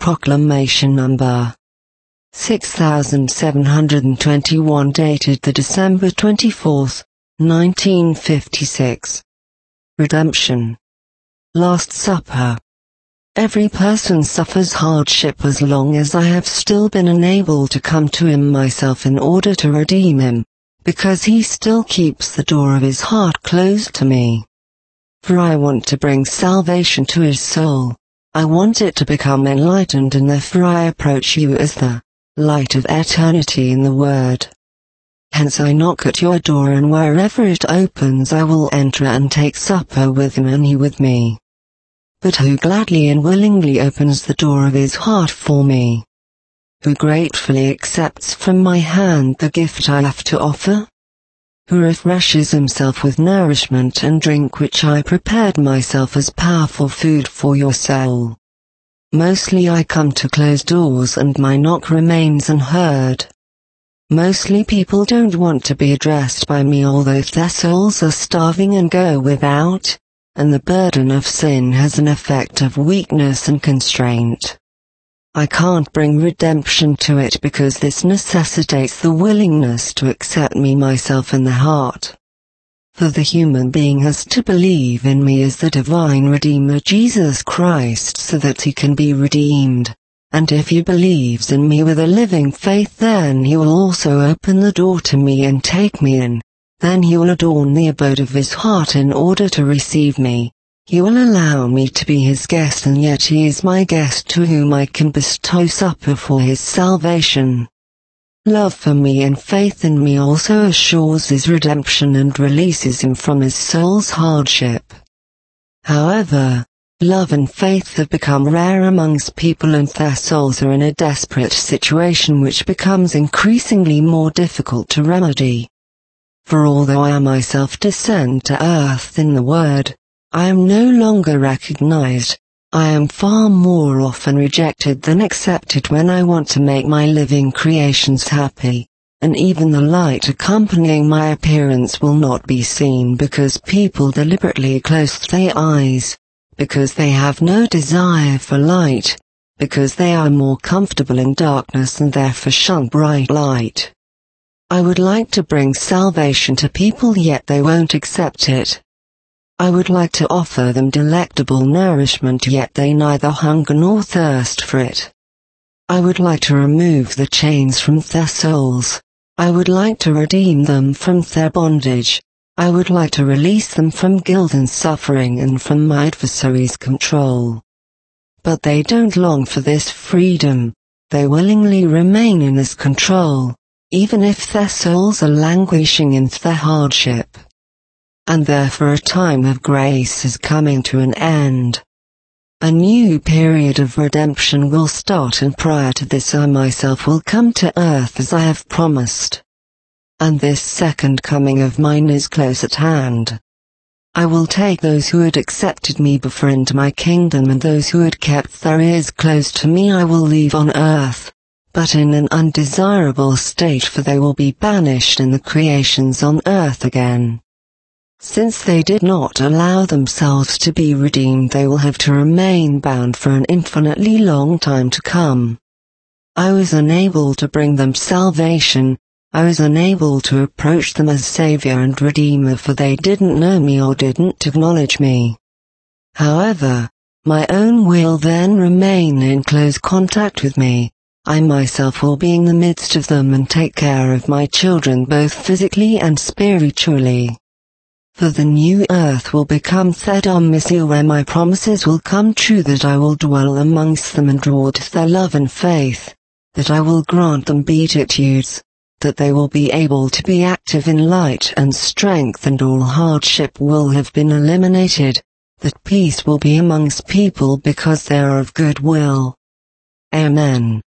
Proclamation Number 6721 dated the December 24th, 1956. Redemption. Last Supper. Every person suffers hardship as long as I have still been unable to come to him myself in order to redeem him, because he still keeps the door of his heart closed to me. For I want to bring salvation to his soul. I want it to become enlightened, and therefore I approach you as the light of eternity in the Word. Hence I knock at your door, and wherever it opens I will enter and take supper with him and he with me. But who gladly and willingly opens the door of his heart for me? Who gratefully accepts from my hand the gift I have to offer? Who refreshes himself with nourishment and drink which I prepared myself as powerful food for your soul? Mostly I come to close doors and my knock remains unheard. Mostly people don't want to be addressed by me, although their souls are starving and go without, and the burden of sin has an effect of weakness and constraint. I can't bring redemption to it because this necessitates the willingness to accept me myself in the heart. For the human being has to believe in me as the divine Redeemer Jesus Christ so that he can be redeemed, and if he believes in me with a living faith, then he will also open the door to me and take me in. Then he will adorn the abode of his heart in order to receive me. He will allow me to be his guest, and yet he is my guest to whom I can bestow supper for his salvation. Love for me and faith in me also assures his redemption and releases him from his soul's hardship. However, love and faith have become rare amongst people, and their souls are in a desperate situation which becomes increasingly more difficult to remedy. For although I myself descend to earth in the Word, I am no longer recognized. I am far more often rejected than accepted when I want to make my living creations happy, and even the light accompanying my appearance will not be seen because people deliberately close their eyes, because they have no desire for light, because they are more comfortable in darkness and therefore shun bright light. I would like to bring salvation to people, yet they won't accept it. I would like to offer them delectable nourishment, yet they neither hunger nor thirst for it. I would like to remove the chains from their souls. I would like to redeem them from their bondage. I would like to release them from guilt and suffering and from my adversary's control. But they don't long for this freedom. They willingly remain in this control, even if their souls are languishing in their hardship. And therefore a time of grace is coming to an end. A new period of redemption will start, and prior to this I myself will come to earth as I have promised. And this second coming of mine is close at hand. I will take those who had accepted me before into my kingdom, and those who had kept their ears closed to me I will leave on earth, but in an undesirable state, for they will be banished in the creations on earth again. Since they did not allow themselves to be redeemed, they will have to remain bound for an infinitely long time to come. I was unable to bring them salvation. I was unable to approach them as Savior and Redeemer, for they didn't know me or didn't acknowledge me. However, my own will then remain in close contact with me. I myself will be in the midst of them and take care of my children both physically and spiritually. For the new earth will become Thedom Messiah, where my promises will come true, that I will dwell amongst them and reward their love and faith, that I will grant them beatitudes, that they will be able to be active in light and strength, and all hardship will have been eliminated, that peace will be amongst people because they are of good will. Amen.